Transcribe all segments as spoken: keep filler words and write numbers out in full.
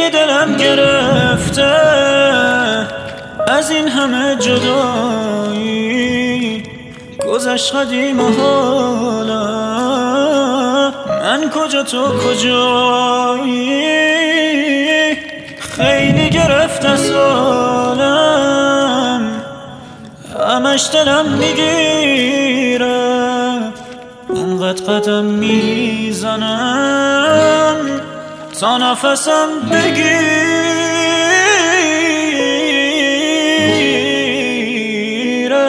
خیلی دلم گرفته از این همه جدایی، گذشت قدیم و حالا من کجا تو کجایی. خیلی گرفته سالم همش دلم میگیره، انقدر قدم میزنم تا نفسم بگیره.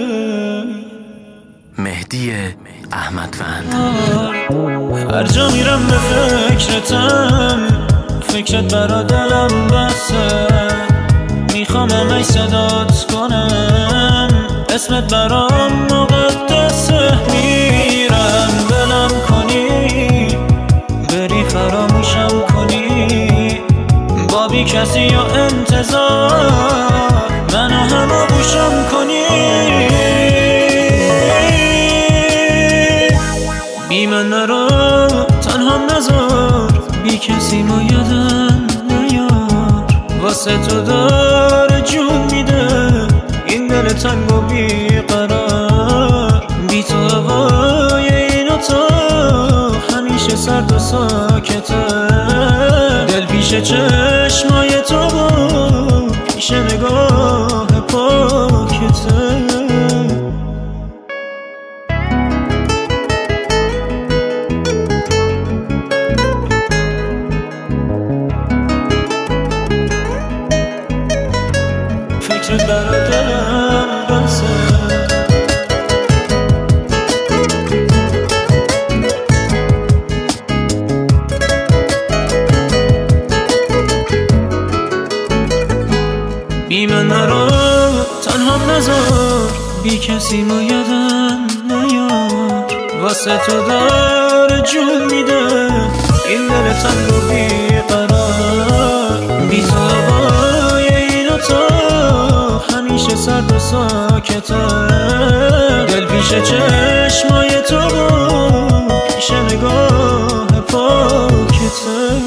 مهدی احمدوند. هر جا میرم به فکرتم، فکرت برا دلم بسه، میخوام همش صدات کنم، اسمت برام مقدسه. میرم بلم کنی بری فراموشم کنی، با بی کسی یا انتظار منو همو گوشم کنی. بی من نرو تنها نذار، بی کسی ما یادم نیار، واسه تو داره جون میده این دل تنگ و بی قرار. بی تو هوای این اتاق همیشه سرد و ساکته، دل پیش چشمای تو و پیش نگاه پاکته. فکرت برا دلم بسه، بی من نرو تنها نذار، بی کسی ما یادم نیار، واسه تو داره جون میده این دل تنگ و بی قرار. بی تو هوای این اتاق همیشه سرد و ساکته، دل پیش چشمای تو و پیش نگاه پاکته.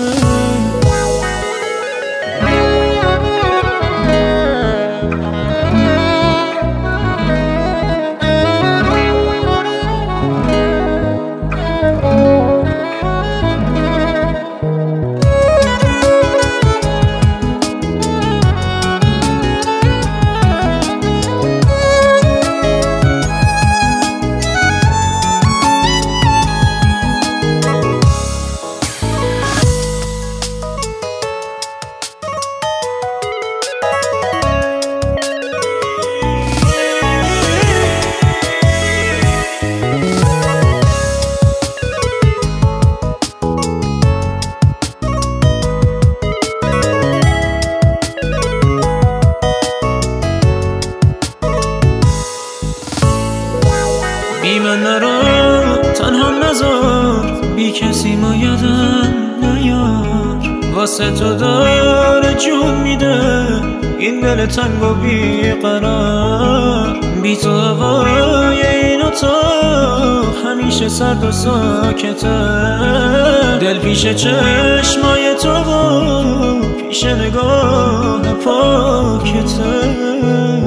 بی من نرو تنها نذار، بی کسی ما یادم نیار، واسه تو داره جون میده این دل تنگ و بی قرار. بی تو هوای این اتاق همیشه سرد و ساکته، دل پیش چشمای تو و پیش نگاه پاکته.